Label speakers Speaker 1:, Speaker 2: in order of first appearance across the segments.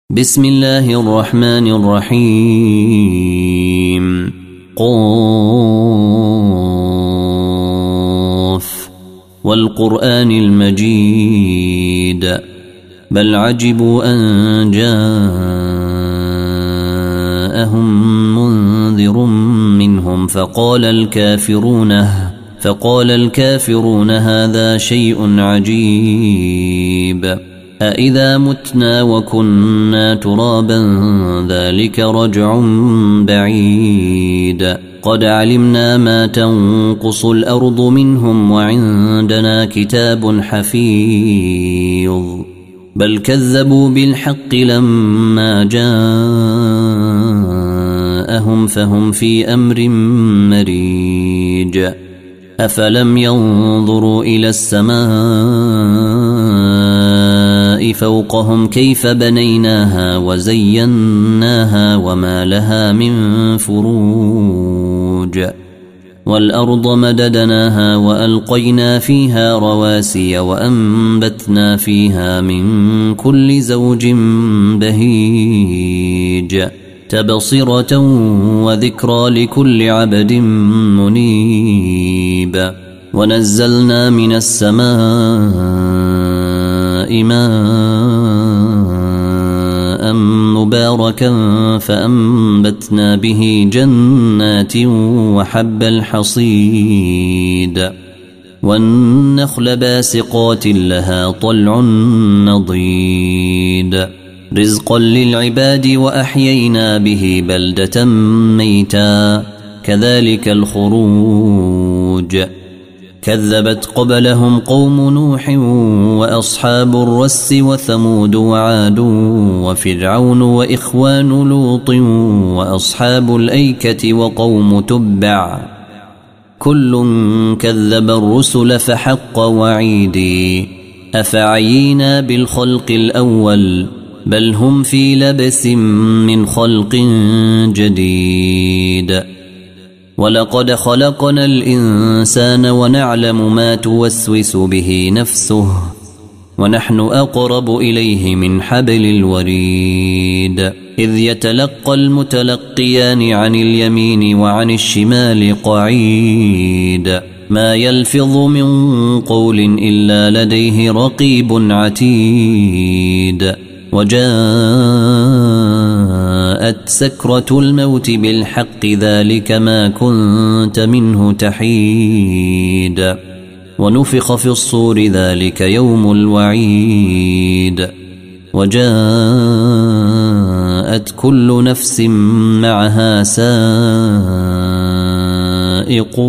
Speaker 1: بسم الله الرحمن الرحيم قاف والقرآن المجيد بل عجبوا أن جاءهم منذر منهم فقال الكافرون هذا شيء عجيب أإذا متنا وكنا ترابا ذلك رجع بعيد قد علمنا ما تنقص الأرض منهم وعندنا كتاب حفيظ بل كذبوا بالحق لما جاءهم فهم في أمر مريج أفلم ينظروا إلى السماء فوقهم كيف بنيناها وزيناها وما لها من فروج والأرض مددناها وألقينا فيها رواسي وأنبتنا فيها من كل زوج بهيج تبصرة وذكرى لكل عبد منيب ونزلنا من السماء ماء مباركا فأنبتنا به جنات وحب الحصيد والنخل باسقات لها طلع نضيد رزقا للعباد وأحيينا به بلدة ميتا كذلك الخروج كذبت قبلهم قوم نوح وأصحاب الرس وثمود وعاد وفرعون وإخوان لوط وأصحاب الأيكة وقوم تبع كل كذب الرسل فحق وعيدي أفعينا بالخلق الأول بل هم في لبس من خلق جديد ولقد خلقنا الإنسان ونعلم ما توسوس به نفسه ونحن أقرب إليه من حبل الوريد إذ يتلقى المتلقيان عن اليمين وعن الشمال قعيد ما يلفظ من قول إلا لديه رقيب عتيد وجاءت سكرة الموت بالحق ذلك ما كنت منه تحيد ونفخ في الصور ذلك يوم الوعيد وجاءت كل نفس معها سائق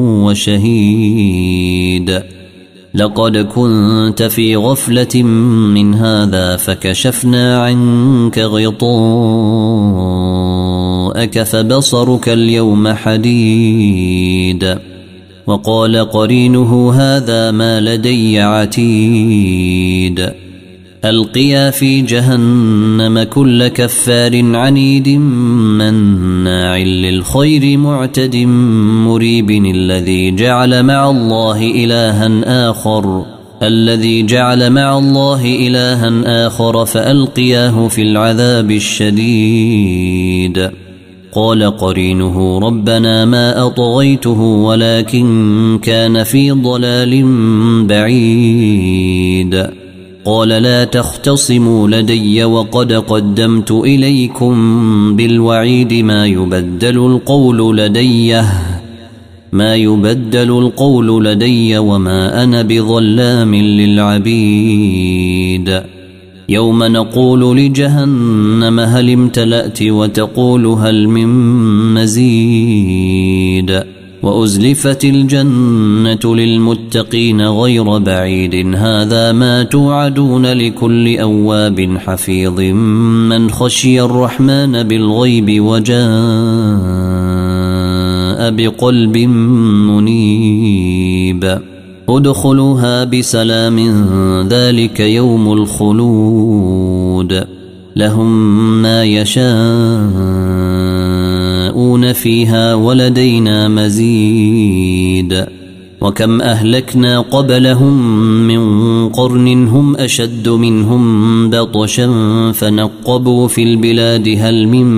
Speaker 1: وشهيد لقد كنت في غفلة من هذا فكشفنا عنك غطاءك فبصرك اليوم حديد وقال قرينه هذا ما لدي عتيد ألقيا في جهنم كل كفار عنيد مناع للخير معتد مريب الذي جعل مع الله إلها آخر فألقياه في العذاب الشديد قال قرينه ربنا ما أطغيته ولكن كان في ضلال بعيد قال لا تختصموا لدي وقد قدمت إليكم بالوعيد ما يبدل القول لدي وما أنا بظلام للعبيد يوم نقول لجهنم هل امتلأت وتقول هل من مزيد وأزلفت الجنة للمتقين غير بعيد هذا ما توعدون لكل أواب حفيظ من خشي الرحمن بالغيب وجاء بقلب منيب ادخلوها بسلام ذلك يوم الخلود لهم ما يشاءون فيها ولدينا مزيد وكم أهلكنا قبلهم من قرن هم أشد منهم بطشا فنقبوا في البلاد هل من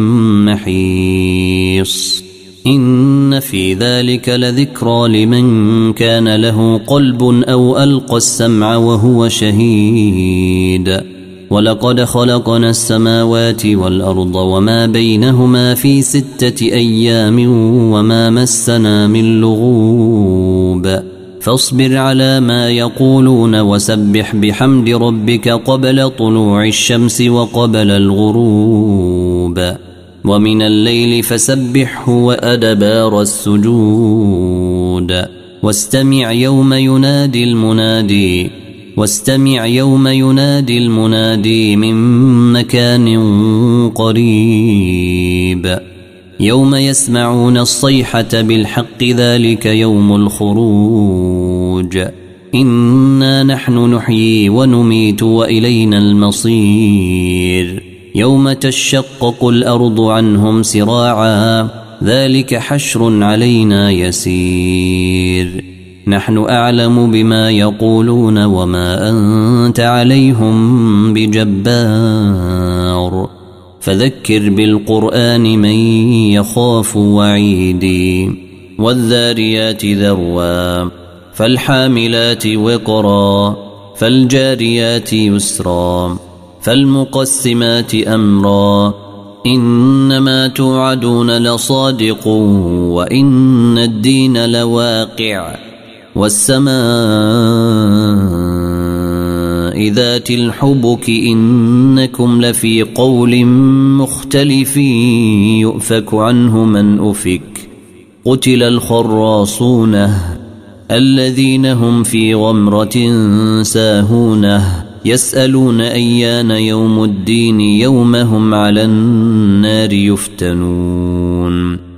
Speaker 1: محيص إن في ذلك لذكرى لمن كان له قلب أو ألقى السمع وهو شهيد ولقد خلقنا السماوات والأرض وما بينهما في 6 أيام وما مسنا من لغوب فاصبر على ما يقولون وسبح بحمد ربك قبل طلوع الشمس وقبل الغروب ومن الليل فسبحه وأدبار السجود واستمع يوم ينادي المنادي من مكان قريب يوم يسمعون الصيحة بالحق ذلك يوم الخروج إنا نحن نحيي ونميت وإلينا المصير يوم تشقق الأرض عنهم سراعا ذلك حشر علينا يسير نحن أعلم بما يقولون وما أنت عليهم بجبار فذكر بالقرآن من يخاف وعيدي والذاريات ذروا فالحاملات وقرا فالجاريات يسرا فالمقسمات أمرا إنما توعدون لصادق وإن الدين لواقع والسماء ذات الحبك إنكم لفي قول مختلف يؤفك عنه من أفك قتل الخراصون الذين هم في غمرة ساهونه يسألون أيان يوم الدين يوم هم على النار يفتنون